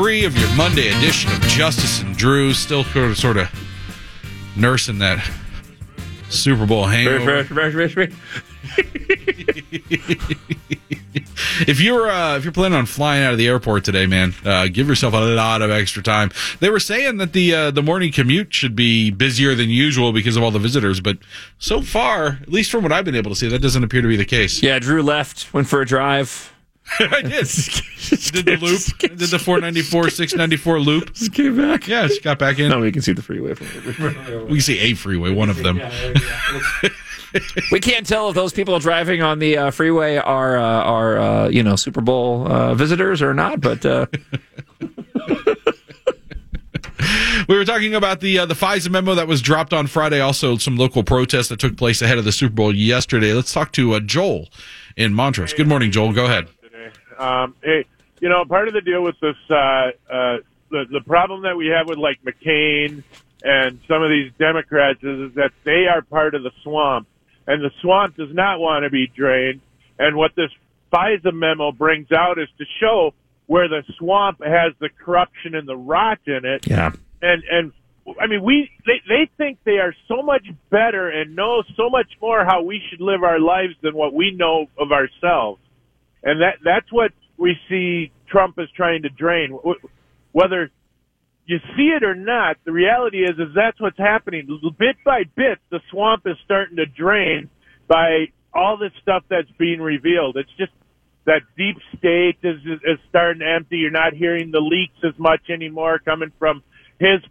3 of your Monday edition of Justice and Drew. Still sort of nursing that Super Bowl hangover. If you're planning on flying out of the airport today, man, give yourself a lot of extra time. They were saying that the morning commute should be busier than usual because of all the visitors, but so far, at least from what I've been able to see, that doesn't appear to be the case. Yeah, Drew left, went for a drive. I did. Did the loop. Did the 494, 694 loop. Just came back. Yeah, just got back in. No, we can see the freeway from here. We can see a freeway, one of them. We can't tell if those people driving on the freeway are Super Bowl visitors or not, but we were talking about the FISA memo that was dropped on Friday. Also, some local protests that took place ahead of the Super Bowl yesterday. Let's talk to Joel in Montrose. Good morning, Joel. Go ahead. Hey, part of the deal with this, the problem that we have with like McCain and some of these Democrats is that they are part of the swamp, and the swamp does not want to be drained. And what this FISA memo brings out is to show where the swamp has the corruption and the rot in it. Yeah. And I mean, they think they are so much better and know so much more how we should live our lives than what we know of ourselves. And that's what we see Trump is trying to drain. Whether you see it or not, the reality is that's what's happening. Bit by bit, the swamp is starting to drain by all this stuff that's being revealed. It's just that deep state is starting to empty. You're not hearing the leaks as much anymore coming from his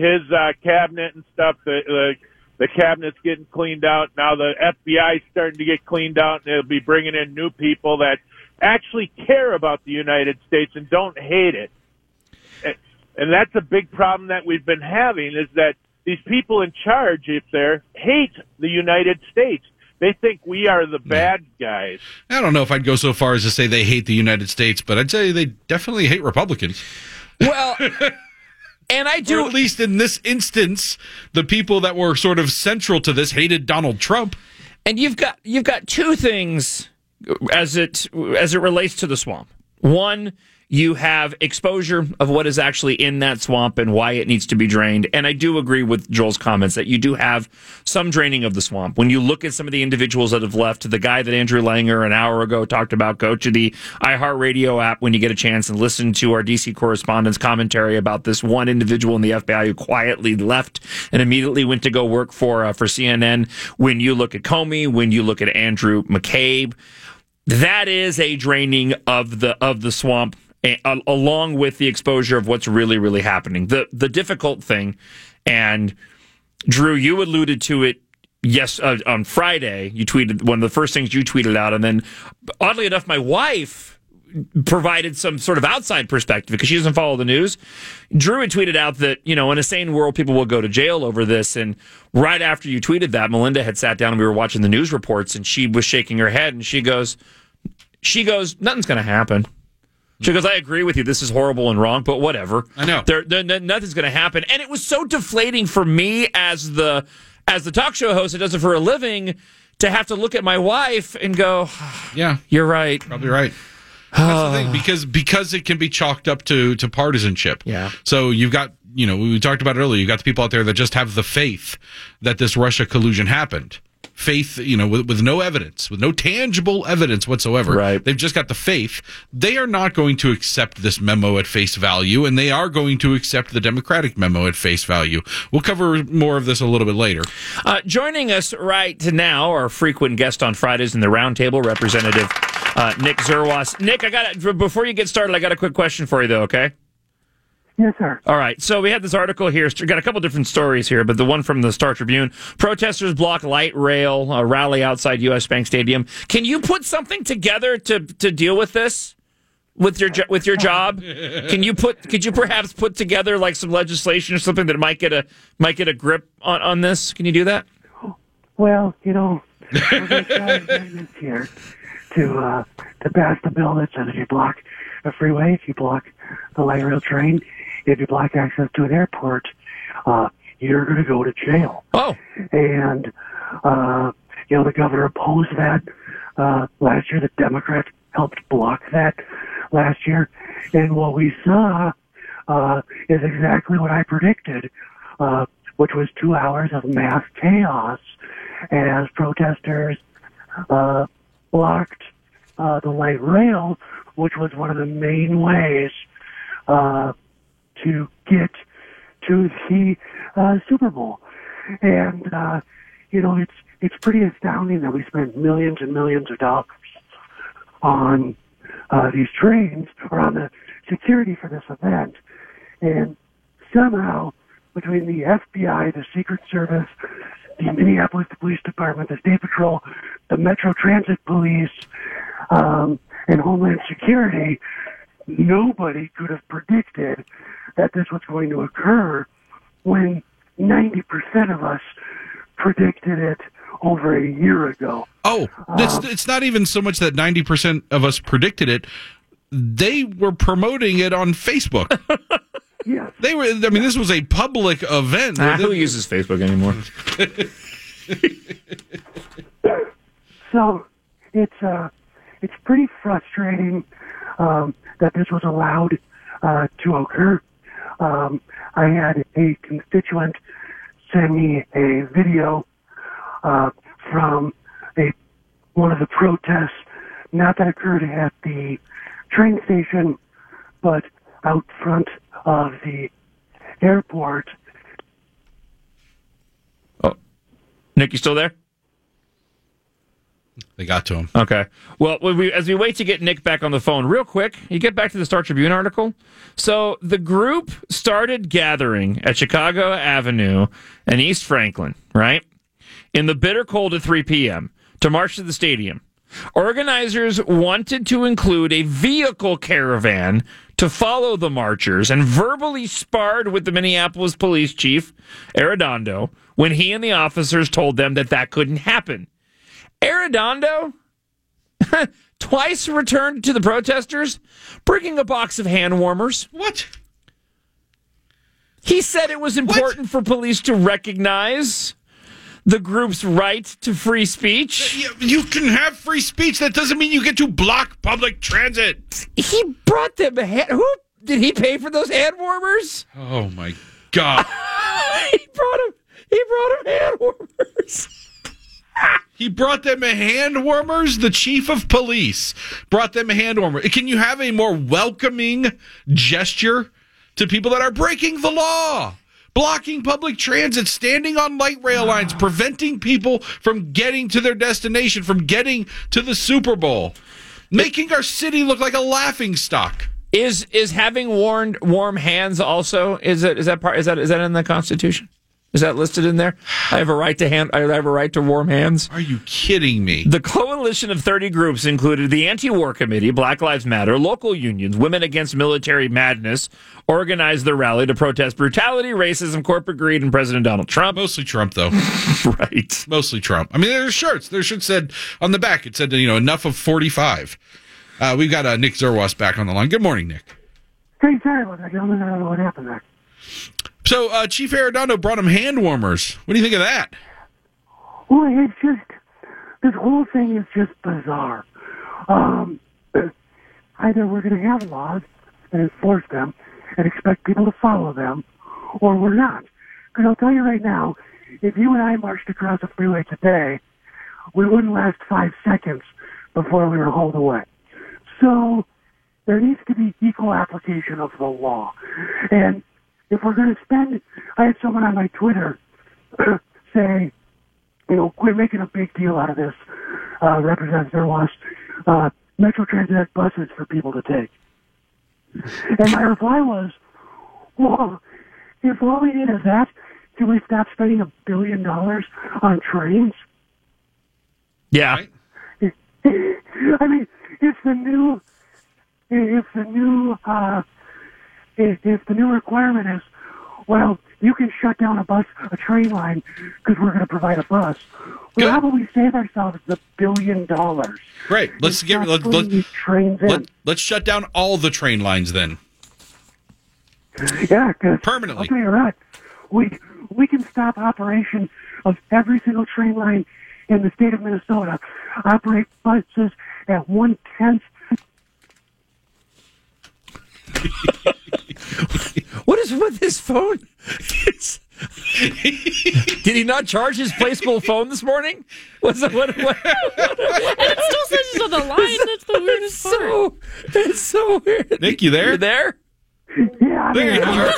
cabinet and stuff. The cabinet's getting cleaned out. Now the FBI is starting to get cleaned out, and they'll be bringing in new people that actually care about the United States and don't hate it. And that's a big problem that we've been having, is that these people in charge up there hate the United States. They think we are the bad guys. I don't know if I'd go so far as to say they hate the United States, but I'd say they definitely hate Republicans. Well, and I do. Or at least in this instance, the people that were sort of central to this hated Donald Trump. And you've got two things as it relates to the swamp. One, you have exposure of what is actually in that swamp and why it needs to be drained. And I do agree with Joel's comments that you do have some draining of the swamp. When you look at some of the individuals that have left, the guy that Andrew Langer an hour ago talked about, go to the iHeartRadio app when you get a chance and listen to our DC correspondent's commentary about this one individual in the FBI who quietly left and immediately went to go work for CNN. When you look at Comey, when you look at Andrew McCabe, that is a draining of the swamp, along with the exposure of what's really, really happening. The difficult thing, and Drew, you alluded to it on Friday. You tweeted one of the first things you tweeted out, and then oddly enough, my wife provided some sort of outside perspective because she doesn't follow the news. Drew had tweeted out that, in a sane world, people will go to jail over this. And right after you tweeted that, Melinda had sat down and we were watching the news reports, and she was shaking her head, and she goes, nothing's going to happen. She goes, I agree with you. This is horrible and wrong, but whatever. I know. Nothing's going to happen. And it was so deflating for me as the talk show host that does it for a living to have to look at my wife and go, yeah, you're right. Probably right. That's the thing, because it can be chalked up to partisanship. Yeah. So you've got, we talked about it earlier, you've got the people out there that just have the faith that this Russia collusion happened. Faith, with no evidence, with no tangible evidence whatsoever. Right. They've just got the faith. They are not going to accept this memo at face value, and they are going to accept the Democratic memo at face value. We'll cover more of this a little bit later. Joining us right now, our frequent guest on Fridays in the Roundtable, Representative Nick Zerwas. Nick, before you get started, I got a quick question for you, though, okay? Yes, sir. All right. So we had this article here. Got a couple different stories here, but the one from the Star Tribune. Protesters block light rail rally outside U.S. Bank Stadium. Can you put something together to deal with this with your job? Could you perhaps put together like some legislation or something that might get a grip on this? Can you do that? Well, we're going to try amendments here to pass the bill that says if you block a freeway, if you block the light rail train, if you block access to an airport, you're going to go to jail. Oh. And, the governor opposed that last year. The Democrats helped block that last year. And what we saw is exactly what I predicted, which was 2 hours of mass chaos as protesters blocked the light rail, which was one of the main ways to get to the Super Bowl. And, it's pretty astounding that we spent millions and millions of dollars on these trains, or on the security for this event. And somehow, between the FBI, the Secret Service, the Minneapolis Police Department, the State Patrol, the Metro Transit Police, and Homeland Security, nobody could have predicted that this was going to occur when 90% of us predicted it over a year ago. Oh, it's not even so much that 90% of us predicted it. They were promoting it on Facebook. Yes. This was a public event. Who uses Facebook anymore? So it's pretty frustrating that this was allowed to occur. I had a constituent send me a video from one of the protests, not that occurred at the train station, but out front of the airport. Oh, Nick, you still there? They got to him. Okay. Well, as we wait to get Nick back on the phone, real quick, you get back to the Star Tribune article. So the group started gathering at Chicago Avenue and East Franklin, right? In the bitter cold at 3 p.m. to march to the stadium. Organizers wanted to include a vehicle caravan to follow the marchers and verbally sparred with the Minneapolis police chief, Arredondo, when he and the officers told them that couldn't happen. Arredondo twice returned to the protesters, bringing a box of hand warmers. What? He said it was important for police to recognize the group's right to free speech. You can have free speech. That doesn't mean you get to block public transit. He brought them who did he pay for those hand warmers? Oh my God. He brought him hand warmers. He brought them hand warmers. The chief of police brought them a hand warmer. Can you have a more welcoming gesture to people that are breaking the law? Blocking public transit, standing on light rail lines, preventing people from getting to their destination, from getting to the Super Bowl, making our city look like a laughingstock. Is having warm hands also is that in the Constitution? Is that listed in there? I have a right to warm hands. Are you kidding me? The coalition of 30 groups included the Anti-War Committee, Black Lives Matter, local unions, Women Against Military Madness, organized the rally to protest brutality, racism, corporate greed, and President Donald Trump. Mostly Trump, though. Right. Mostly Trump. I mean, there's shirts. Their shirt said on the back, it said, enough of 45. We've got Nick Zerwas back on the line. Good morning, Nick. Hey, sorry about that, gentlemen. I don't know what happened there. So, Chief Arredondo brought him hand warmers. What do you think of that? Well, it's just, this whole thing is just bizarre. Either we're going to have laws and enforce them and expect people to follow them, or we're not. Because I'll tell you right now, if you and I marched across the freeway today, we wouldn't last 5 seconds before we were hauled away. So, there needs to be equal application of the law. And if we're going to I had someone on my Twitter say, quit making a big deal out of this, Representative Zerwas, Metro Transit buses for people to take. And my reply was, well, if all we need is that, can we stop spending $1 billion on trains? Yeah. Right? I mean, if the new requirement is, well, you can shut down a train line because we're going to provide a bus. Well, how about we save ourselves $1 billion? Great. Let's shut down all the train lines then. Yeah, because permanently. I'll tell you what, we can stop operation of every single train line in the state of Minnesota. Operate buses at 1/10. is with his phone? Did he not charge his play school phone this morning? Was it what? And it still says he's on the line. That's the weirdest part. It's so weird. Nick, you there? You there? Yeah, I There you mean, are.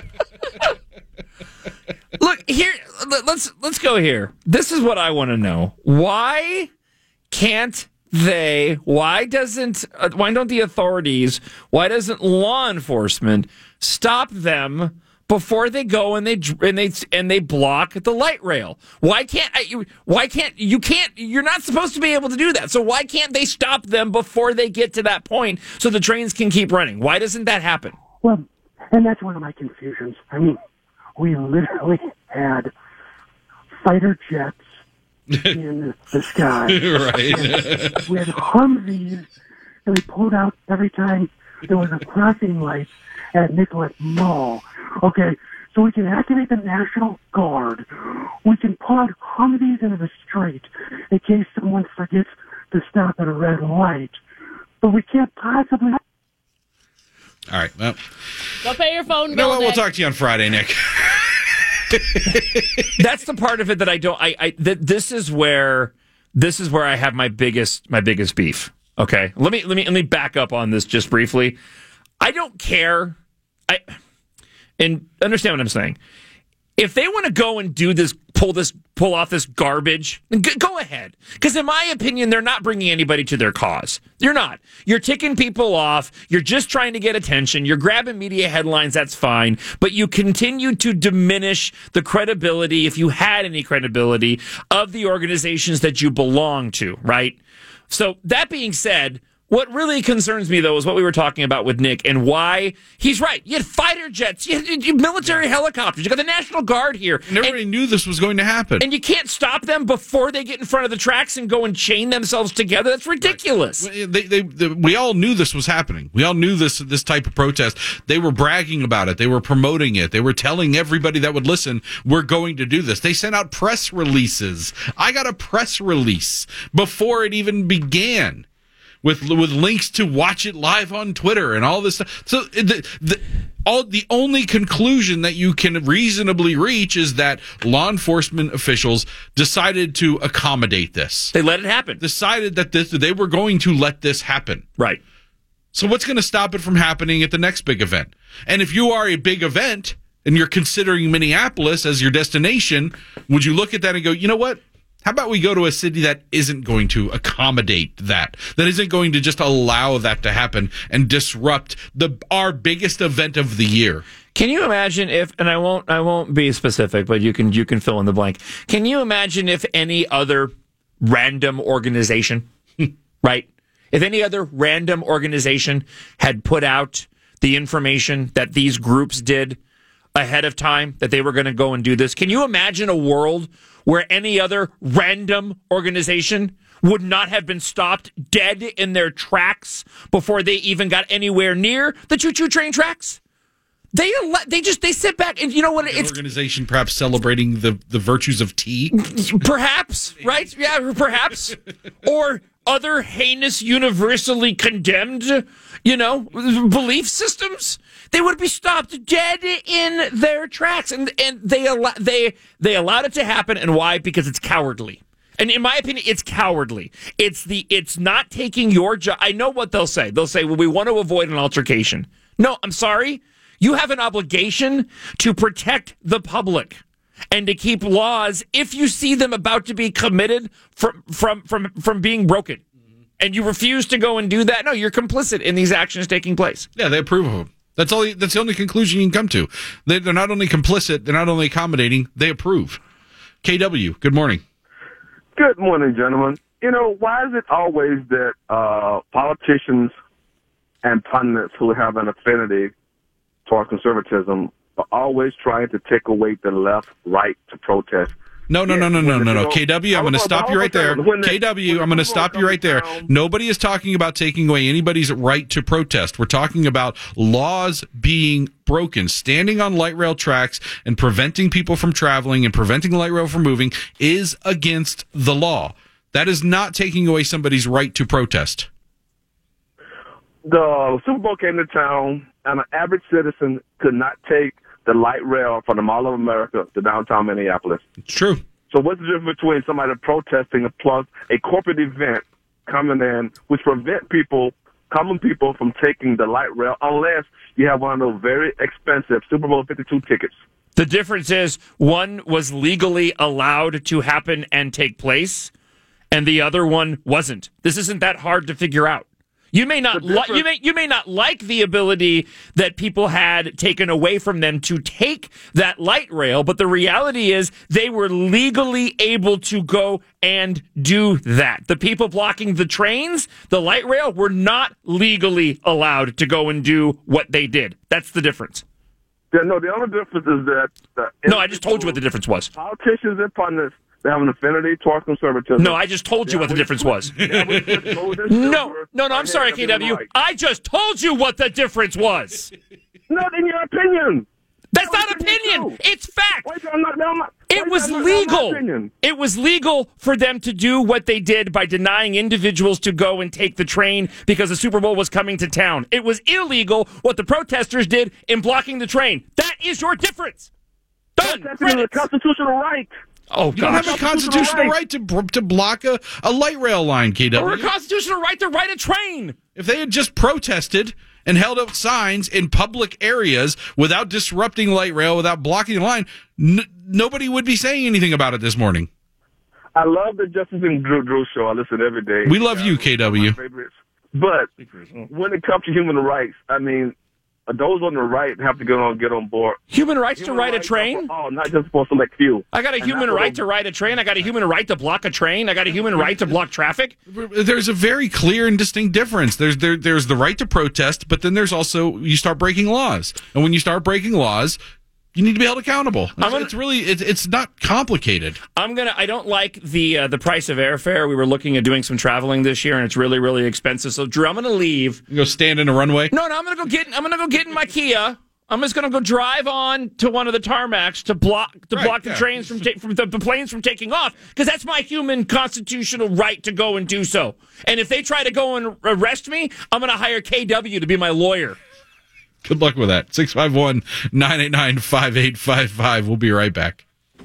Look here. Let's go here. This is what I want to know. Why can't they? Why don't the authorities? Why doesn't law enforcement stop them before they go and they block the light rail? Why can't you? You're not supposed to be able to do that. So why can't they stop them before they get to that point so the trains can keep running? Why doesn't that happen? well, and that's one of my confusions. I mean, we literally had fighter jets in the sky. Right. We had Humvees that we pulled out every time there was a crossing light at Nicollet Mall. Okay, so we can activate the National Guard. We can pull out Humvees into the street in case someone forgets to stop at a red light. But we can't possibly... All right. Well, Go pay your phone you bill. know what? We'll Nick. talk to you on Friday, Nick. That's the part of it that I don't. This is where I have my biggest beef. Okay, let me back up on this just briefly. I don't care. And understand what I'm saying. If they want to go and do this, pull off this garbage, then go ahead. Because in my opinion, they're not bringing anybody to their cause. You're not. You're ticking people off. You're just trying to get attention. You're grabbing media headlines. That's fine. But you continue to diminish the credibility, if you had any credibility, of the organizations that you belong to, right? So that being said, what really concerns me, though, is what we were talking about with Nick and why he's right. You had fighter jets, you had military helicopters, you got the National Guard here. And everybody knew this was going to happen. And you can't stop them before they get in front of the tracks and go and chain themselves together. That's ridiculous. We all knew this was happening. We all knew this type of protest. They were bragging about it. They were promoting it. They were telling everybody that would listen, we're going to do this. They sent out press releases. I got a press release before it even began, with links to watch it live on Twitter and all this stuff. So the only conclusion that you can reasonably reach is that law enforcement officials decided to accommodate this. They let it happen. Decided that they were going to let this happen. Right. So what's going to stop it from happening at the next big event? And if you are a big event and you're considering Minneapolis as your destination, would you look at that and go, you know what? How about we go to a city that isn't going to accommodate that isn't going to just allow that to happen and disrupt our biggest event of the year? Can you imagine if, and I won't be specific, but you can fill in the blank. Can you imagine if any other random organization, right? If any other random organization had put out the information that these groups did ahead of time, that they were going to go and do this? Can you imagine a world where any other random organization would not have been stopped dead in their tracks before they even got anywhere near the choo-choo train tracks? They sit back and, you know what? It's organization perhaps celebrating the virtues of tea. Perhaps, right? Yeah, perhaps. Or other heinous, universally condemned, belief systems. They would be stopped dead in their tracks, and they allowed it to happen. And why? Because it's cowardly. And in my opinion, it's cowardly. It's not taking your job. I know what they'll say. They'll say, well, we want to avoid an altercation. No, I'm sorry. You have an obligation to protect the public and to keep laws if you see them about to be committed from being broken. And you refuse to go and do that. No, you're complicit in these actions taking place. Yeah, they approve of them. That's the only conclusion you can come to. They're not only complicit, they're not only accommodating, they approve. KW, good morning. Good morning, gentlemen. Why is it always that politicians and pundits who have an affinity towards conservatism are always trying to take away the left right to protest? No. KW, I'm going to stop you right there. KW, I'm going to stop you right there. Nobody is talking about taking away anybody's right to protest. We're talking about laws being broken. Standing on light rail tracks and preventing people from traveling and preventing the light rail from moving is against the law. That is not taking away somebody's right to protest. the Super Bowl came to town, and an average citizen could not take the light rail from the Mall of America to downtown Minneapolis. It's true. So what's the difference between somebody protesting plus a corporate event coming in, which prevent common people from taking the light rail unless you have one of those very expensive Super Bowl 52 tickets? The difference is one was legally allowed to happen and take place, and the other one wasn't. This isn't that hard to figure out. You may not you may not like the ability that people had taken away from them to take that light rail, but the reality is they were legally able to go and do that. The people blocking the trains, the light rail, were not legally allowed to go and do what they did. That's the difference. Yeah, no, the only difference is that... No, I just told you what the difference was. Politicians and pundits, they have an affinity towards conservatism. No, I just told you what the difference was. No, I'm sorry, KW. I just told you what the difference was. Not in your opinion. That's not opinion. It's fact. It was legal. It was legal for them to do what they did by denying individuals to go and take the train because the Super Bowl was coming to town. It was illegal what the protesters did in blocking the train. That is your difference. Done. That's a constitutional right. Oh, you don't have a constitutional right to block a light rail line, KW. Or a constitutional right to ride a train. If they had just protested and held up signs in public areas without disrupting light rail, without blocking the line, nobody would be saying anything about it this morning. I love the Justice and Drew show. I listen every day. We love you, KW. But when it comes to human rights, I mean, those on the right have to get on board. Human rights to ride a train? Oh, not just for select few. I got a human right to ride a train. I got a human right to block a train. I got a human right to block traffic. There's a very clear and distinct difference. There's the right to protest, but then there's also you start breaking laws. And when you start breaking laws, you need to be held accountable. It's not complicated. I don't like the price of airfare. We were looking at doing some traveling this year, and it's really, really expensive. So, Drew, I'm going to leave. You go stand in a runway? No, I'm going to go get in my Kia. I'm just going to go drive on to one of the tarmacs to block the trains from the planes from taking off, because that's my human constitutional right to go and do so. And if they try to go and arrest me, I'm going to hire KW to be my lawyer. Good luck with that. 651-989-5855. We'll be right back.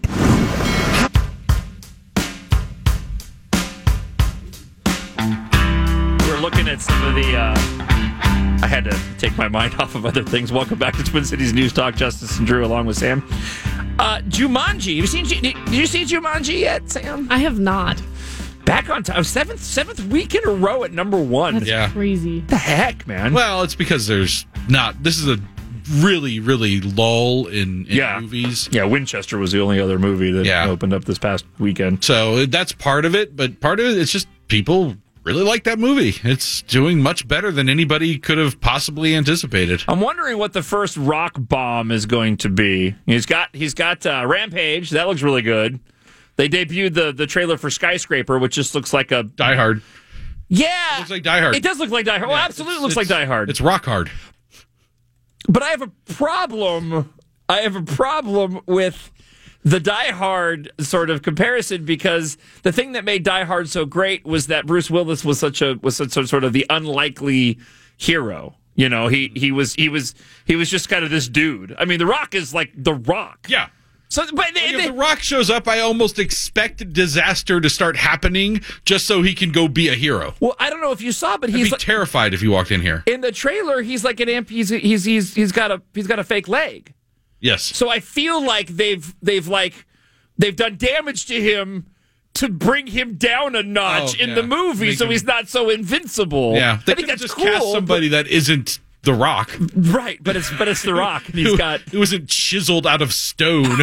We're looking at some of the... I had to take my mind off of other things. Welcome back to Twin Cities News Talk. Justice and Drew along with Sam. Jumanji. Did you see Jumanji yet, Sam? I have not. Back on time. Seventh week in a row at number one. That's crazy. The heck, man? Well, it's because this is a really, really lull in movies. Yeah, Winchester was the only other movie that opened up this past weekend. So that's part of it, but part of it, it's just people really like that movie. It's doing much better than anybody could have possibly anticipated. I'm wondering what the first rock bomb is going to be. He's got Rampage. That looks really good. They debuted the trailer for Skyscraper, which just looks like a... Die Hard. Yeah. It looks like Die Hard. It does look like Die Hard. Well, absolutely looks like Die Hard. It's rock hard. But I have a problem. With the Die Hard sort of comparison, because the thing that made Die Hard so great was that Bruce Willis was such sort of the unlikely hero. You know, he was just kind of this dude. I mean, The Rock is like The Rock. Yeah. So, but if The Rock shows up, I almost expect disaster to start happening just so he can go be a hero. Well, I don't know if you saw, but I'd be terrified if you walked in here. In the trailer, he's like an amp. He's got a fake leg. Yes. So I feel like they've done damage to him to bring him down a notch in the movie, so he's not so invincible. Yeah, I think that's just cool. Cast somebody that isn't The Rock, right? But it's The Rock, and he's got it wasn't chiseled out of stone.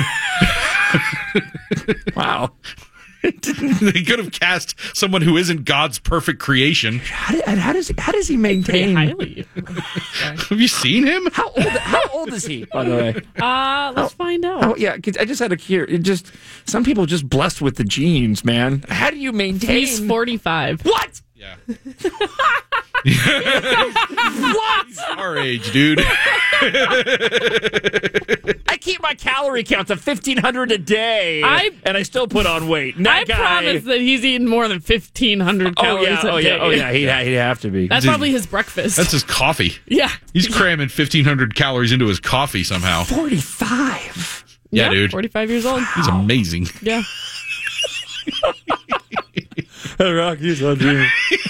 Wow. They could have cast someone who isn't God's perfect creation. How does he maintain? Highly. Have you seen him? How old is he? By the way, let's find out. Oh yeah, I just had a cure. Some people just blessed with the genes, man. How do you maintain? He's 45. What? Yeah. What? Our age, dude. I keep my calorie count to 1,500 a day, and I still put on weight. I promise that he's eating more than 1,500 calories a day. He'd have to be. That's probably his breakfast. That's his coffee. Yeah. He's cramming 1,500 calories into his coffee somehow. 45. Yeah, dude. 45 years old. He's amazing. Yeah. Rocky's on you.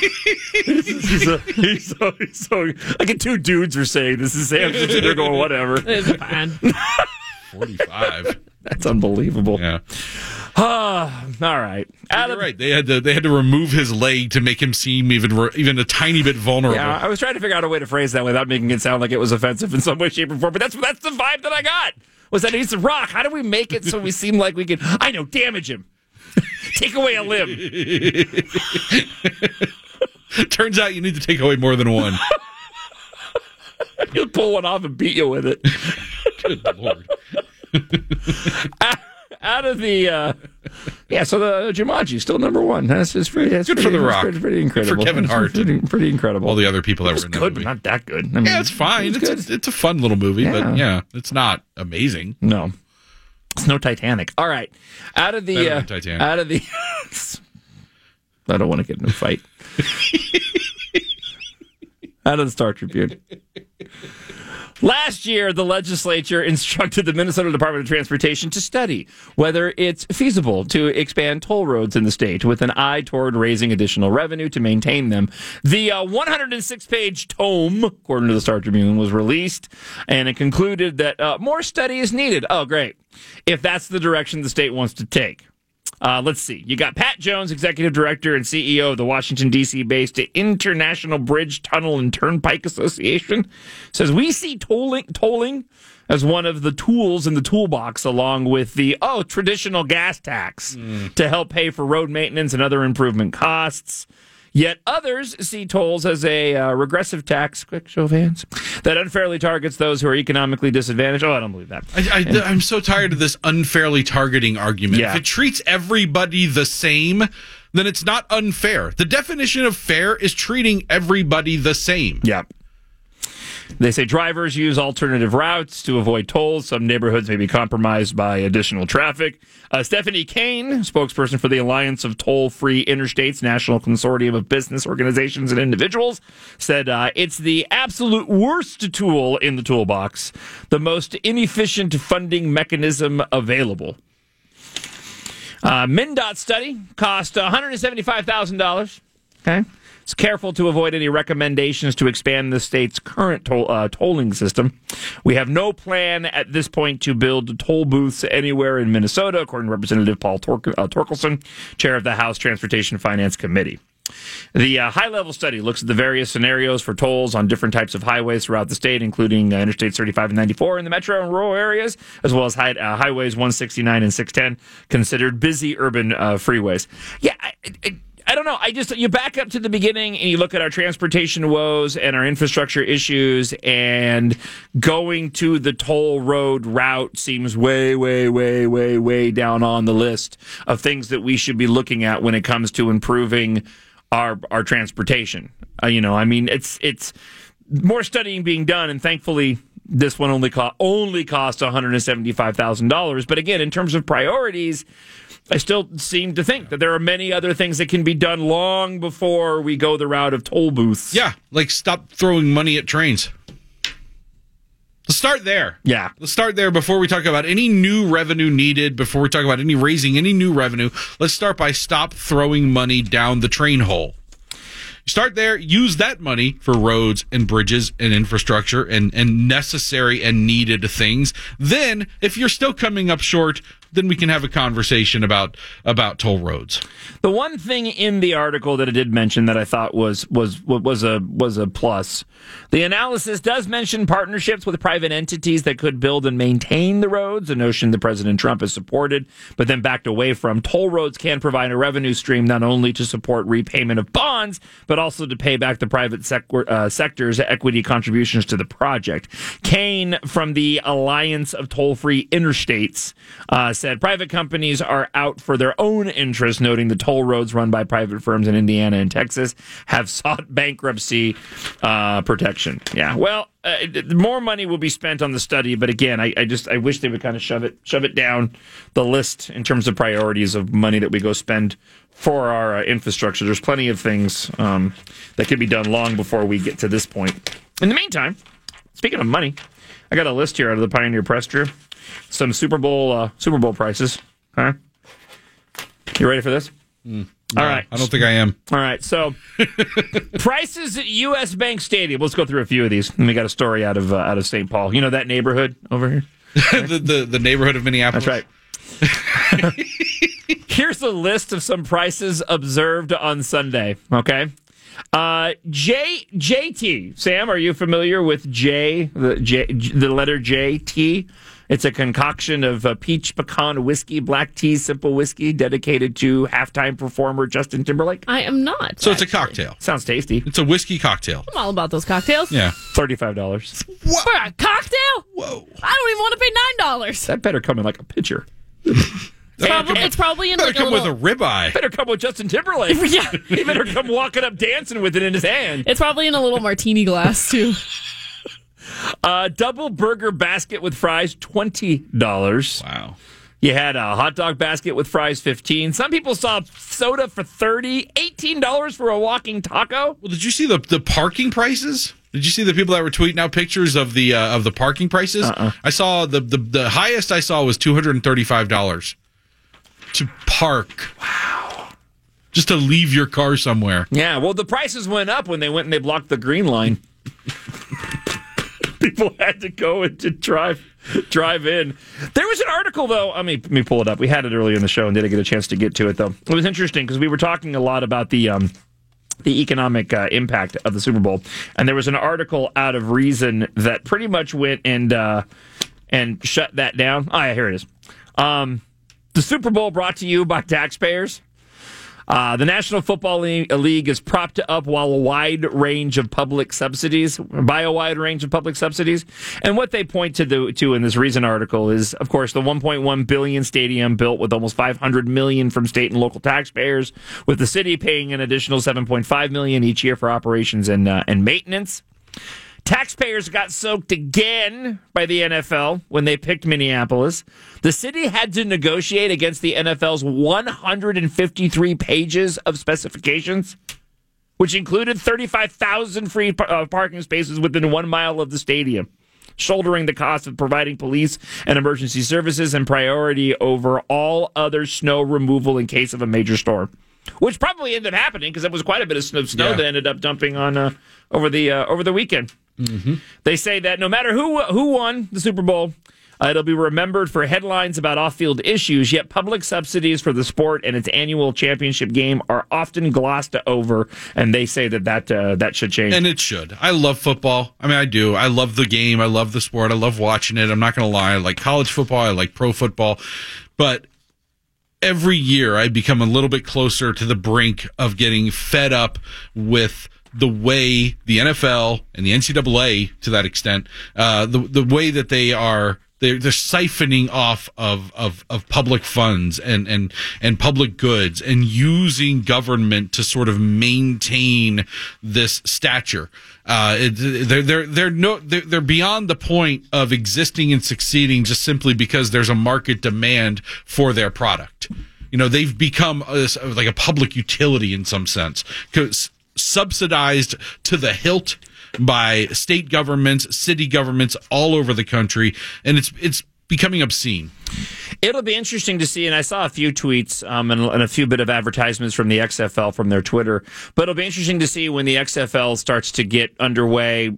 He's so. Like two dudes are saying this is Sam. They're going whatever. It's fine. 45. That's unbelievable. Yeah. All right. You're right. They had to remove his leg to make him seem even a tiny bit vulnerable. Yeah, I was trying to figure out a way to phrase that without making it sound like it was offensive in some way, shape, or form. But that's the vibe that I got. Was that he's a rock? How do we make it so we seem like we can? I know, damage him. Take away a limb. Turns out you need to take away more than one. He'll pull one off and beat you with it. Good Lord. Out of the so the Jumanji still number one. That's good for The Rock. Pretty incredible. For Kevin Hart. Pretty incredible. All the other people that were in that good, movie. but not that good. I mean, Yeah, it's fine. It's a fun little movie, but it's not amazing. No. It's no Titanic. All right. Out of the Titanic. Out of the I don't want to get in a fight. Out of the Star Tribune. Last year, the legislature instructed the Minnesota Department of Transportation to study whether it's feasible to expand toll roads in the state with an eye toward raising additional revenue to maintain them. The 106-page tome, according to the Star Tribune, was released, and it concluded that more study is needed. Oh, great. If that's the direction the state wants to take. Let's see. You got Pat Jones, Executive Director and CEO of the Washington, D.C.-based International Bridge, Tunnel, and Turnpike Association. Says, we see tolling as one of the tools in the toolbox along with the traditional gas tax to help pay for road maintenance and other improvement costs. Yet others see tolls as a regressive tax, quick show of hands, that unfairly targets those who are economically disadvantaged. Oh, I don't believe that. I'm so tired of this unfairly targeting argument. Yeah. If it treats everybody the same, then it's not unfair. The definition of fair is treating everybody the same. Yeah. They say drivers use alternative routes to avoid tolls. Some neighborhoods may be compromised by additional traffic. Stephanie Kane, spokesperson for the Alliance of Toll-Free Interstates, National Consortium of Business Organizations and Individuals, said it's the absolute worst tool in the toolbox, the most inefficient funding mechanism available. MnDOT study cost $175,000. Okay. It's careful to avoid any recommendations to expand the state's current tolling system. We have no plan at this point to build toll booths anywhere in Minnesota, according to Representative Paul Torkelson, chair of the House Transportation Finance Committee. The high-level study looks at the various scenarios for tolls on different types of highways throughout the state, including Interstates 35 and 94 in the metro and rural areas, as well as highways 169 and 610, considered busy urban freeways. Yeah, I don't know. You back up to the beginning and you look at our transportation woes and our infrastructure issues, and going to the toll road route seems way, way, way, way, way down on the list of things that we should be looking at when it comes to improving our transportation. It's more studying being done, and thankfully this one only cost $175,000. But again, in terms of priorities, I still seem to think that there are many other things that can be done long before we go the route of toll booths. Yeah, like stop throwing money at trains. Let's start there. Yeah. Let's start there before we talk about any new revenue needed, before we talk about raising any new revenue. Let's start by stop throwing money down the train hole. Start there, use that money for roads and bridges and infrastructure and necessary and needed things. Then, if you're still coming up short, then we can have a conversation about toll roads. The one thing in the article that it did mention that I thought was a plus. The analysis does mention partnerships with private entities that could build and maintain the roads, a notion that President Trump has supported, but then backed away from. Toll roads can provide a revenue stream not only to support repayment of bonds, but also to pay back the private sector's equity contributions to the project. Kane from the Alliance of Toll-Free Interstates said private companies are out for their own interest, noting the toll roads run by private firms in Indiana and Texas have sought bankruptcy protection. Yeah, well, more money will be spent on the study, but again, I wish they would kind of shove it down the list in terms of priorities of money that we go spend for our infrastructure. There's plenty of things that could be done long before we get to this point. In the meantime, speaking of money, I got a list here out of the Pioneer Press, Drew. Some Super Bowl prices. Huh? You ready for this? No, all right. I don't think I am. All right. So, prices at U.S. Bank Stadium. Let's go through a few of these. And we got a story out of St. Paul. You know that neighborhood over here? the neighborhood of Minneapolis. That's right. Here's a list of some prices observed on Sunday. Okay. JT. Sam, are you familiar with the letter JT? It's a concoction of peach pecan whiskey, black tea, simple whiskey, dedicated to halftime performer Justin Timberlake. I am not. So it's a cocktail. Sounds tasty. It's a whiskey cocktail. I'm all about those cocktails. Yeah. $35. What? For a cocktail? Whoa. I don't even want to pay $9. That better come in like a pitcher. It's probably in Better like come a with little... a ribeye. Better come with Justin Timberlake. Yeah. He better come walking up dancing with it in his hand. It's probably in a little martini glass, too. Double burger basket with fries, $20. Wow. You had a hot dog basket with fries, $15. Some people saw soda for $30, $18 for a walking taco. Well, did you see the parking prices? Did you see the people that were tweeting out pictures of the parking prices? I saw the highest I saw was $235 to park. Wow. Just to leave your car somewhere. Yeah, well, the prices went up when they went and they blocked the green line. People had to go and to drive in. There was an article, though. Let me pull it up. We had it earlier in the show and didn't get a chance to get to it, though. It was interesting because we were talking a lot about the economic impact of the Super Bowl, and there was an article out of Reason that pretty much went and shut that down. Oh, yeah, here it is. The Super Bowl brought to you by taxpayers. The National Football League is propped up by a wide range of public subsidies. And what they point to in this Reason article is, of course, the $1.1 billion stadium built with almost $500 million from state and local taxpayers, with the city paying an additional $7.5 million each year for operations and maintenance. Taxpayers got soaked again by the NFL when they picked Minneapolis. The city had to negotiate against the NFL's 153 pages of specifications, which included 35,000 free parking spaces within 1 mile of the stadium, shouldering the cost of providing police and emergency services and priority over all other snow removal in case of a major storm. Which probably ended up happening because there was quite a bit of snow that ended up dumping on over the weekend. Mm-hmm. They say that no matter who won the Super Bowl, it'll be remembered for headlines about off-field issues, yet public subsidies for the sport and its annual championship game are often glossed over, and they say that should change. And it should. I love football. I mean, I do. I love the game. I love the sport. I love watching it. I'm not going to lie. I like college football. I like pro football. But every year I become a little bit closer to the brink of getting fed up with the way the NFL and the NCAA, to that extent, the way that they're siphoning off of public funds and public goods and using government to sort of maintain this stature. They're beyond the point of existing and succeeding just simply because there's a market demand for their product. You know, they've become like a public utility in some sense, subsidized to the hilt by state governments, city governments all over the country, and it's becoming obscene. It'll be interesting to see, and I saw a few tweets and a few bit of advertisements from the XFL from their Twitter, but it'll be interesting to see when the XFL starts to get underway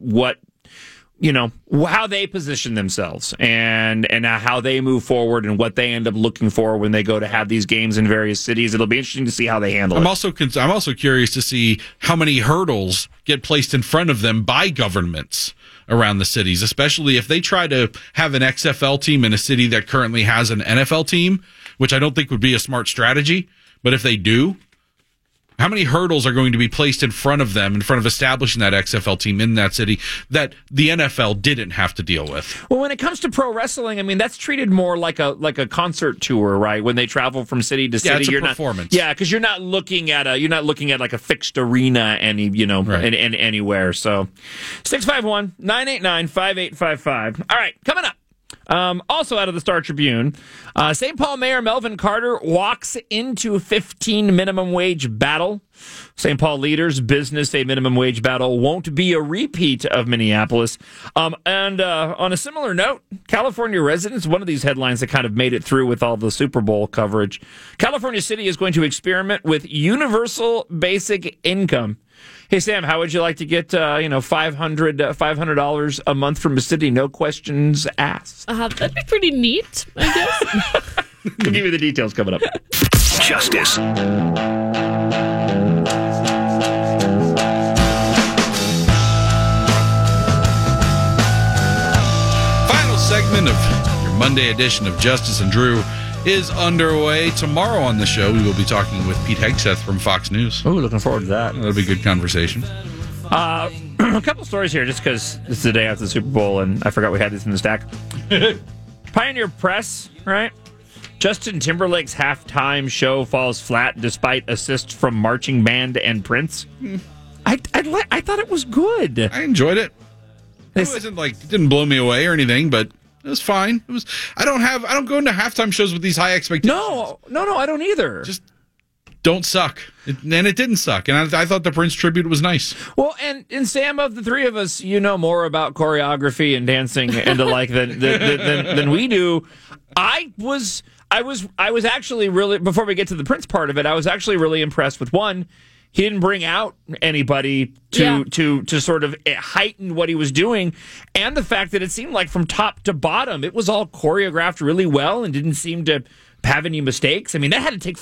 how they position themselves and how they move forward and what they end up looking for when they go to have these games in various cities. It'll be interesting to see how they handle it. I'm also curious to see how many hurdles get placed in front of them by governments around the cities, especially if they try to have an XFL team in a city that currently has an NFL team, which I don't think would be a smart strategy. But if they do, How many hurdles are going to be placed in front of them, in front of establishing that XFL team in that city that the NFL didn't have to deal with? Well, when it comes to pro wrestling, I mean, that's treated more like a concert tour, right? When they travel from city to city, Yeah, it's a you're performance. Not, yeah, because you're not looking at like a fixed arena Right. anywhere. So, 651-989-5855. All right, coming up. Also out of the Star Tribune, St. Paul Mayor Melvin Carter walks into a 15 minimum wage battle. St. Paul leaders, business, a minimum wage battle won't be a repeat of Minneapolis. And on a similar note, California residents, one of these headlines that kind of made it through with all the Super Bowl coverage. California City is going to experiment with universal basic income. Hey, Sam, how would you like to get, $500 a month from the city? No questions asked. That'd be pretty neat, I guess. We'll give you the details coming up. Justice. Final segment of your Monday edition of Justice and Drew is underway. Tomorrow on the show, we will be talking with Pete Hegseth from Fox News. Oh, looking forward to that. That'll be a good conversation. A couple stories here, just because this is the day after the Super Bowl, and I forgot we had this in the stack. Pioneer Press, right? Justin Timberlake's halftime show falls flat despite assist from marching band and Prince. I thought it was good. I enjoyed it. It wasn't it didn't blow me away or anything, but it was fine. It was. I don't go into halftime shows with these high expectations. No, I don't either. Just don't suck. And it didn't suck. And I thought the Prince tribute was nice. Well, and Sam, of the three of us, you know more about choreography and dancing and the like than we do. I was actually really, before we get to the Prince part of it, I was actually really impressed with one. He didn't bring out anybody to sort of heighten what he was doing, and the fact that it seemed like from top to bottom, it was all choreographed really well and didn't seem to have any mistakes. I mean, that had to take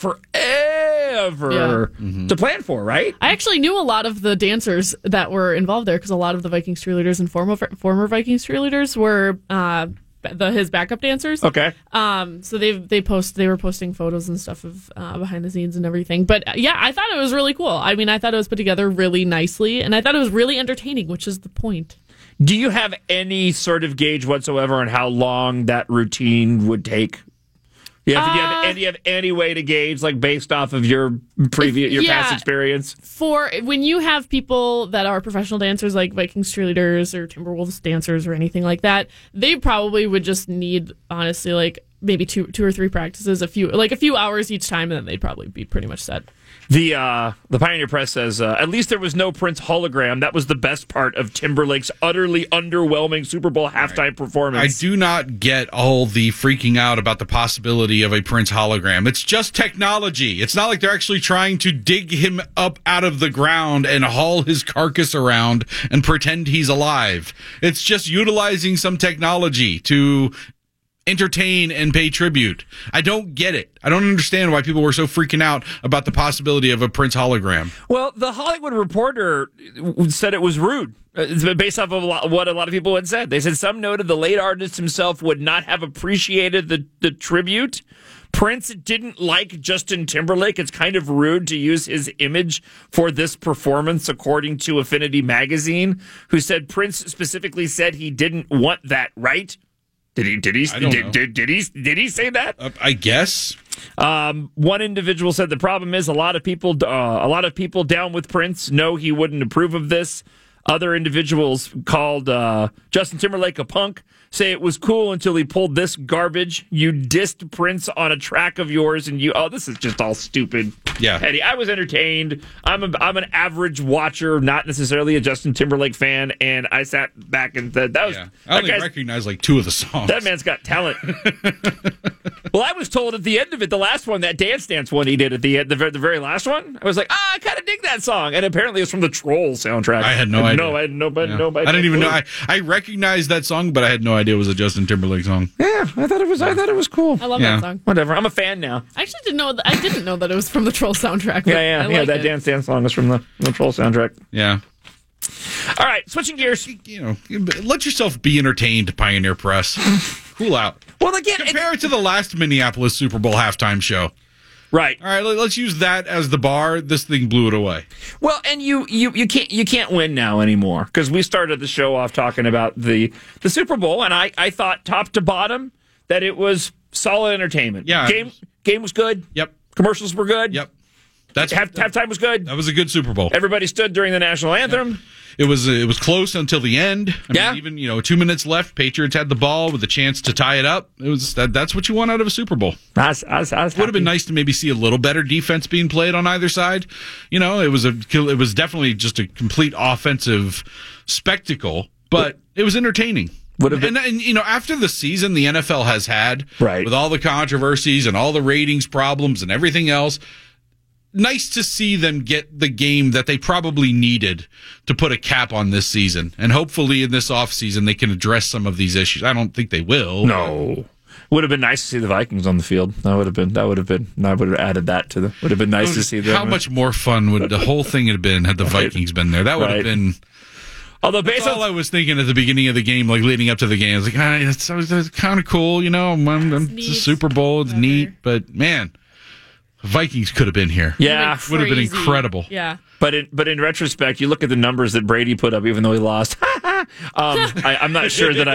forever to plan for, right? I actually knew a lot of the dancers that were involved there because a lot of the Vikings cheerleaders and former Vikings cheerleaders were his backup dancers. Okay. So they were posting photos and stuff of behind the scenes and everything. But yeah, I thought it was really cool. I mean, I thought it was put together really nicely, and I thought it was really entertaining, which is the point. Do you have any sort of gauge whatsoever on how long that routine would take? Do you have any way to gauge, like based off of your past experience? For when you have people that are professional dancers, like Vikings cheerleaders or Timberwolves dancers or anything like that, they probably would just need, honestly, like maybe two or three practices, a few hours each time, and then they'd probably be pretty much set. The Pioneer Press says, at least there was no Prince hologram. That was the best part of Timberlake's utterly underwhelming Super Bowl halftime performance. I do not get all the freaking out about the possibility of a Prince hologram. It's just technology. It's not like they're actually trying to dig him up out of the ground and haul his carcass around and pretend he's alive. It's just utilizing some technology to entertain and pay tribute. I don't get it. I don't understand why people were so freaking out about the possibility of a Prince hologram. Well, the Hollywood Reporter said it was rude, based off of what a lot of people had said. They said some noted the late artist himself would not have appreciated the tribute. Prince didn't like Justin Timberlake. It's kind of rude to use his image for this performance, according to Affinity Magazine, who said Prince specifically said he didn't want that, right? Did he say that? I guess. One individual said the problem is a lot of people down with Prince know he wouldn't approve of this. Other individuals called Justin Timberlake a punk, say it was cool until he pulled this garbage. You dissed Prince on a track of yours, and this is just all stupid. Yeah, Eddie, I was entertained. I'm an average watcher, not necessarily a Justin Timberlake fan, and I sat back and said that was. Yeah. I only recognize like two of the songs. That man's got talent. Well, I was told at the end of it, the last one, that Dance Dance one he did at the very last one, I was like, I kind of dig that song, and apparently it's from the Troll soundtrack. I had no idea. No, I had no idea. I didn't even know. I recognized that song, but I had no idea it was a Justin Timberlake song. Yeah, I thought it was cool. I love that song. Whatever. I'm a fan now. I actually didn't know that it was from the Troll soundtrack. Yeah. That Dance Dance song is from the Troll soundtrack. Yeah. All right, switching gears. Let yourself be entertained, Pioneer Press. Cool out. Well, again, compare it to the last Minneapolis Super Bowl halftime show. Right. All right, let's use that as the bar. This thing blew it away. Well, and you can't win now anymore because we started the show off talking about the Super Bowl, and I thought top to bottom that it was solid entertainment. Yeah. Game was good. Yep. Commercials were good. Yep. That's halftime was good. That was a good Super Bowl. Everybody stood during the national anthem. It was close until the end. I mean, even 2 minutes left, Patriots had the ball with a chance to tie it up. It was that's what you want out of a Super Bowl. I was Would have been nice to maybe see a little better defense being played on either side. It was definitely just a complete offensive spectacle, but it was entertaining. Would have been. And after the season the NFL has had, right, with all the controversies and all the ratings problems and everything else, nice to see them get the game that they probably needed to put a cap on this season. And hopefully in this offseason they can address some of these issues. I don't think they will. No. Would have been nice to see the Vikings on the field. I would have added that to would have been nice to see them. How much more fun would the whole thing have been had the Vikings been there? That would have been. Although that's all I was thinking at the beginning of the game, like leading up to the game. I was like, that's kind of cool, it's a Super Bowl, it's neat, but man, Vikings could have been here. Yeah, would have been incredible. Yeah, but in retrespect, you look at the numbers that Brady put up, even though he lost. I'm not sure that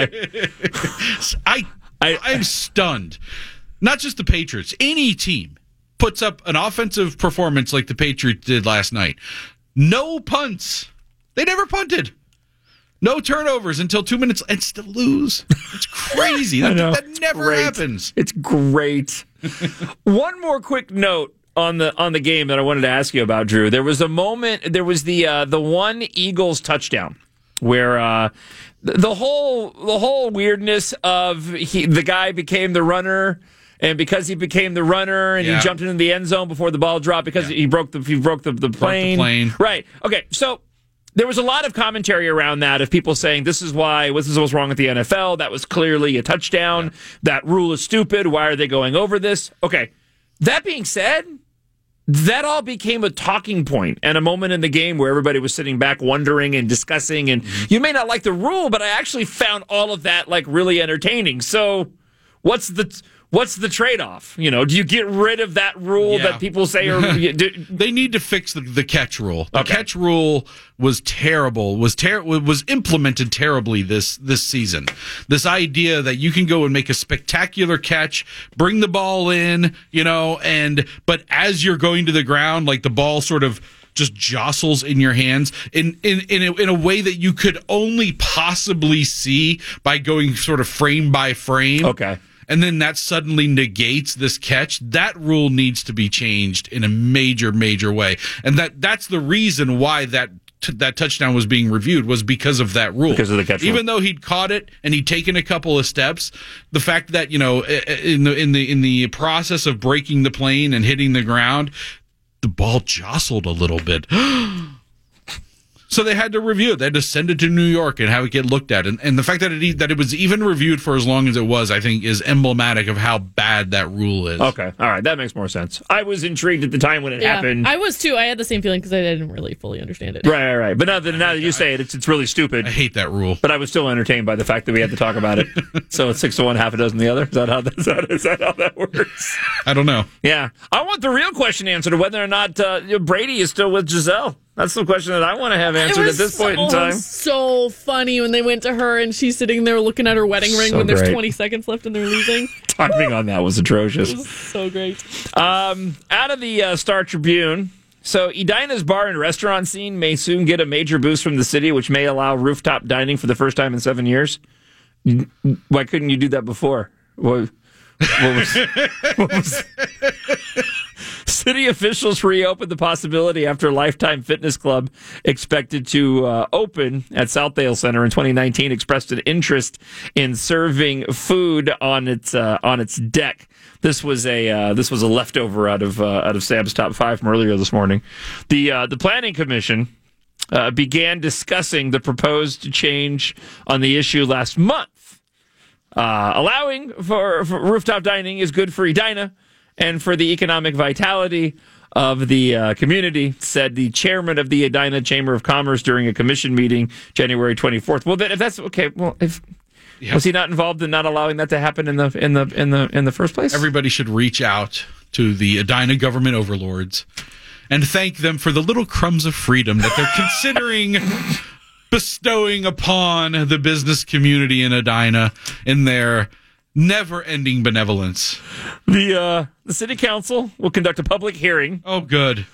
I'm stunned. Not just the Patriots, any team puts up an offensive performance like the Patriots did last night. No punts. They never punted. No turnovers until 2 minutes and still lose. It's crazy. That never happens. It's great. One more quick note on the game that I wanted to ask you about, Drew. There was a moment. There was the one Eagles touchdown where the whole weirdness of the guy became the runner. And because he became the runner and he jumped into the end zone before the ball dropped because he broke the plane. Broke the plane. Right. Okay. So there was a lot of commentary around that of people saying this is what's wrong with the NFL. That was clearly a touchdown. Yeah. That rule is stupid. Why are they going over this? Okay. That being said, that all became a talking point and a moment in the game where everybody was sitting back wondering and discussing. And you may not like the rule, but I actually found all of that really entertaining. So what's the trade-off? Do you get rid of that rule that people say? They need to fix the catch rule. The catch rule was terrible. Was implemented terribly this season. This idea that you can go and make a spectacular catch, bring the ball in, but as you're going to the ground, like the ball sort of just jostles in your hands in a way that you could only possibly see by going sort of frame by frame. Okay. And then that suddenly negates this catch. That rule needs to be changed in a major, major way. And that's the reason why that touchdown was being reviewed, was because of that rule. Because of the catch rule. Even though he'd caught it and he'd taken a couple of steps, the fact that, in the process of breaking the plane and hitting the ground, the ball jostled a little bit. So they had to review it. They had to send it to New York and have it get looked at. And the fact that it was even reviewed for as long as it was, I think, is emblematic of how bad that rule is. Okay. All right. That makes more sense. I was intrigued at the time when it happened. I was too. I had the same feeling because I didn't really fully understand it. Right. But now that you say it, it's really stupid. I hate that rule. But I was still entertained by the fact that we had to talk about it. So it's 6 to 1, half a dozen the other. Is that how that works? I don't know. Yeah. I want the real question answered of whether or not Brady is still with Giselle. That's the question that I want to have answered at this point in time. It was so funny when they went to her and she's sitting there looking at her wedding ring when there's 20 seconds left and they're losing. Timing on that was atrocious. It was so great. Out of the Star Tribune, so Edina's bar and restaurant scene may soon get a major boost from the city, which may allow rooftop dining for the first time in 7 years. Why couldn't you do that before? What was city officials reopened the possibility after Lifetime Fitness Club, expected to open at Southdale Center in 2019, expressed an interest in serving food on its deck. This was a leftover out of Sam's top 5 from earlier this morning. The Planning Commission began discussing the proposed change on the issue last month. Allowing for rooftop dining is good for Edina and for the economic vitality of the community, said the chairman of the Edina Chamber of Commerce during a commission meeting January 24th. Well, then, if that's okay, was he not involved in not allowing that to happen in the first place? Everybody should reach out to the Edina government overlords and thank them for the little crumbs of freedom that they're considering bestowing upon the business community in Edina in their never-ending benevolence. The city council will conduct a public hearing. Oh, good.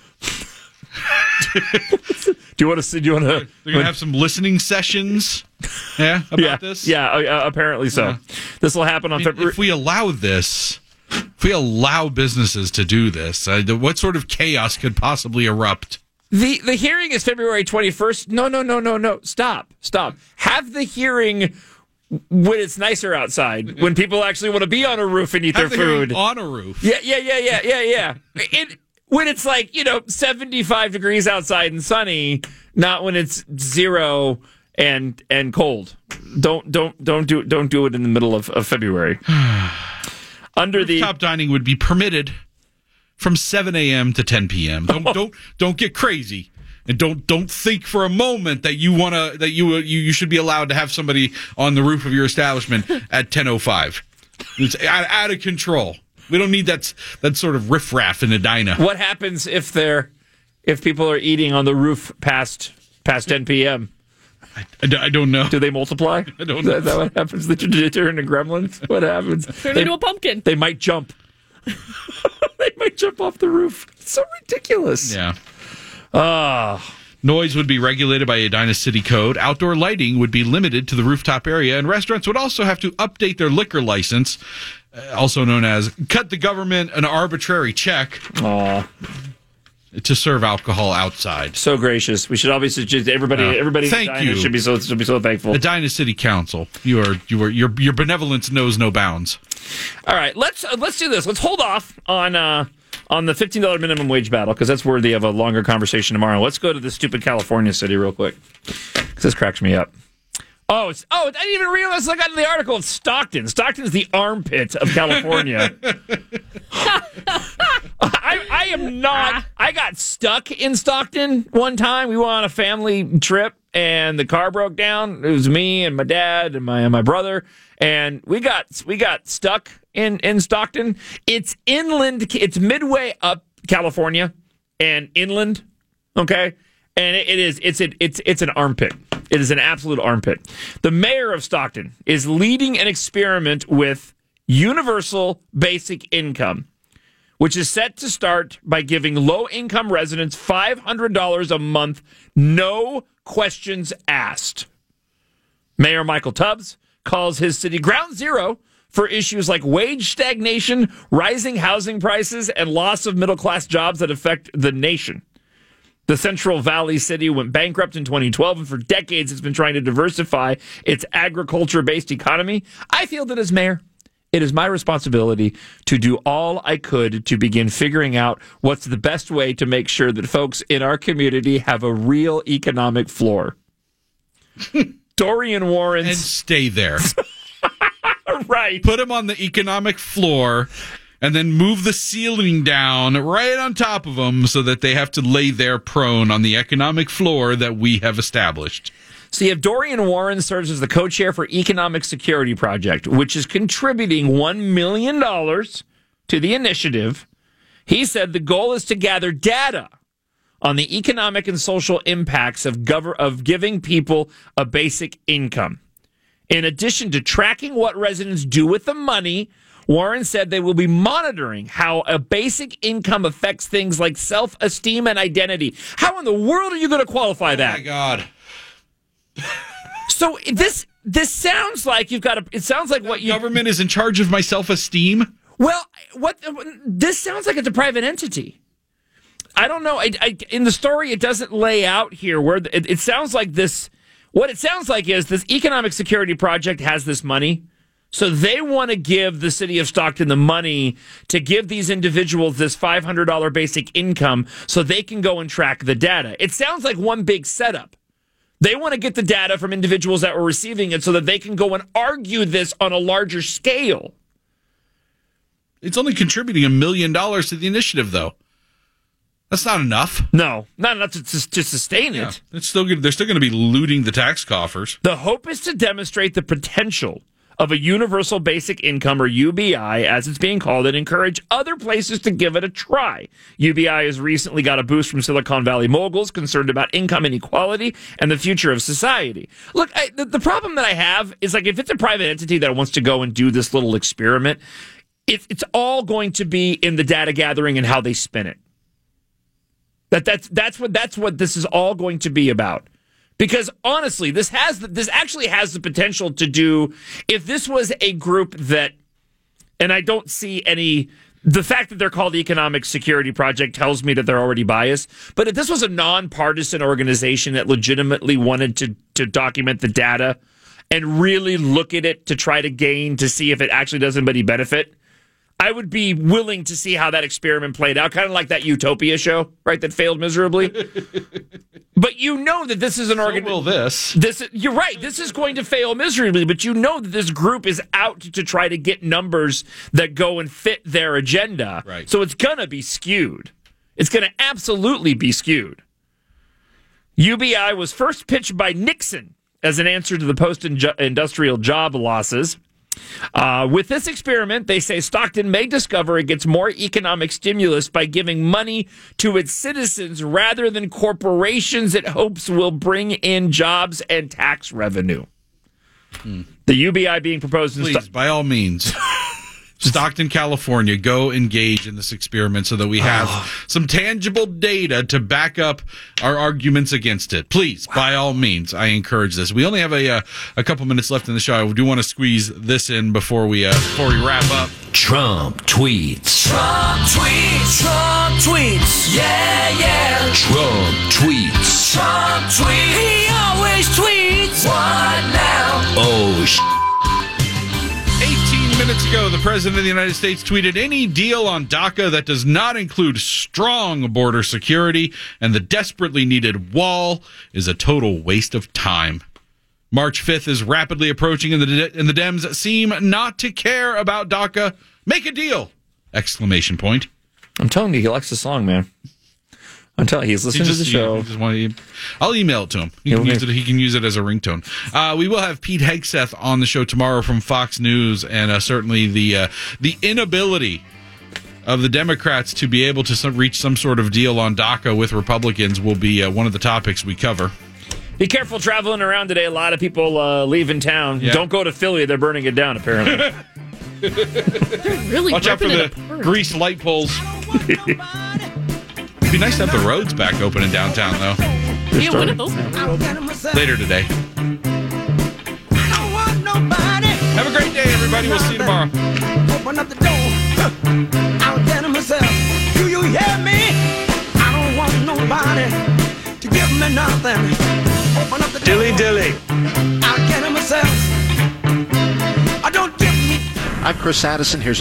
Do you want to? They're going to have some listening sessions. Yeah, about this. Yeah, apparently so. Yeah. This will happen on February. If we allow this, if we allow businesses to do this, what sort of chaos could possibly erupt? The hearing is February 21st. No. Stop. Have the hearing when it's nicer outside, when people actually want to be on a roof and eat their food. On a roof. Yeah. When it's 75 degrees outside and sunny, not when it's 0 and cold. Don't do it in the middle of February. Rooftop dining would be permitted from 7 a.m. to 10 p.m. Don't get crazy, and don't think for a moment that you should be allowed to have somebody on the roof of your establishment at 10:05. It's out of control. We don't need that sort of riffraff in Edina. What happens if people are eating on the roof past 10 p.m.? I don't know. Do they multiply? I don't know. Is that what happens? They turn into gremlins? What happens? Turn into a pumpkin. They might jump. They might jump off the roof. It's so ridiculous. Yeah. Noise would be regulated by Edina City Code. Outdoor lighting would be limited to the rooftop area, and restaurants would also have to update their liquor license, also known as cut the government an arbitrary check. To serve alcohol outside. So gracious. We should obviously everybody Thank in Edina you. should be so thankful. Edina City Council. Your benevolence knows no bounds. All right, let's do this. Let's hold off on the $15 minimum wage battle because that's worthy of a longer conversation tomorrow. Let's go to the stupid California city real quick because this cracks me up. I didn't even realize I got in the article. It's Stockton. Stockton's the armpit of California. I am not. I got stuck in Stockton one time. We went on a family trip, and the car broke down. It was me and my dad and my brother, and we got stuck in Stockton. It's inland. It's midway up California and inland. Okay, and it's an armpit. It is an absolute armpit. The mayor of Stockton is leading an experiment with universal basic income, which is set to start by giving low-income residents $500 a month, no questions asked. Mayor Michael Tubbs calls his city ground zero for issues like wage stagnation, rising housing prices, and loss of middle-class jobs that affect the nation. The Central Valley city went bankrupt in 2012, and for decades it's been trying to diversify its agriculture-based economy. I feel that as mayor, it is my responsibility to do all I could to begin figuring out what's the best way to make sure that folks in our community have a real economic floor. Dorian Warren. And stay there. Right. Put them on the economic floor and then move the ceiling down right on top of them so that they have to lay there prone on the economic floor that we have established. So you have Dorian Warren serves as the co-chair for Economic Security Project, which is contributing $1 million to the initiative. He said the goal is to gather data on the economic and social impacts of giving people a basic income. In addition to tracking what residents do with the money, Warren said they will be monitoring how a basic income affects things like self-esteem and identity. How in the world are you going to qualify that? Oh, my God. So this sounds like it sounds like what government is in charge of my self-esteem? Well, this sounds like it's a private entity. I don't know. In the story, it doesn't lay out here where it sounds like this. What it sounds like is this Economic Security Project has this money. So they want to give the city of Stockton the money to give these individuals this $500 basic income so they can go and track the data. It sounds like one big setup. They want to get the data from individuals that were receiving it so that they can go and argue this on a larger scale. It's only contributing $1 million to the initiative, though. That's not enough. No, not enough to sustain it. They're still going to be looting the tax coffers. The hope is to demonstrate the potential of a universal basic income, or UBI, as it's being called, and encourage other places to give it a try. UBI has recently got a boost from Silicon Valley moguls concerned about income inequality and the future of society. Look, the problem that I have is, like, if it's a private entity that wants to go and do this little experiment, it's all going to be in the data gathering and how they spin it. That's what this is all going to be about. Because honestly, this actually has the potential to do, if this was a group that, and I don't see any, the fact that they're called the Economic Security Project tells me that they're already biased. But if this was a nonpartisan organization that legitimately wanted to document the data and really look at it to try to see if it actually does anybody benefit, I would be willing to see how that experiment played out, kind of like that Utopia show, right, that failed miserably. But you know that this is an organization. You're right. This is going to fail miserably, but you know that this group is out to try to get numbers that go and fit their agenda. Right. So it's going to be skewed. It's going to absolutely be skewed. UBI was first pitched by Nixon as an answer to the post-industrial job losses. With this experiment, they say Stockton may discover it gets more economic stimulus by giving money to its citizens rather than corporations it hopes will bring in jobs and tax revenue. The UBI being proposed in Please, by all means, Stockton, California, go engage in this experiment so that we have some tangible data to back up our arguments against it. Please, by all means, I encourage this. We only have a couple minutes left in the show. I do want to squeeze this in before we wrap up. Trump tweets. Trump tweets. Trump tweets. Yeah, yeah. Trump tweets. Trump tweets. He always tweets. What now? Oh, 18 minutes ago, the President of the United States tweeted, any deal on DACA that does not include strong border security and the desperately needed wall is a total waste of time. March 5th is rapidly approaching and the Dems seem not to care about DACA. Make a deal! Exclamation point. I'm telling you, he likes the song, man. I'm telling you, he's listening to the show. I'll email it to him. He can use it as a ringtone. We will have Pete Hegseth on the show tomorrow from Fox News, and certainly the inability of the Democrats to be able to reach some sort of deal on DACA with Republicans will be one of the topics we cover. Be careful traveling around today. A lot of people leaving town. Yeah. Don't go to Philly. They're burning it down, apparently. They're really watch out for the grease light poles. It'd be nice to have the roads back open in downtown, though. Yeah, when are those? Later today. Have a great day, everybody. We'll see you tomorrow. Open up the door. I'll tell myself, do you hear me? I don't want nobody to give me nothing. Open up the door. Dilly. I'll get myself. I don't give me. I'm Chris Addison. Here's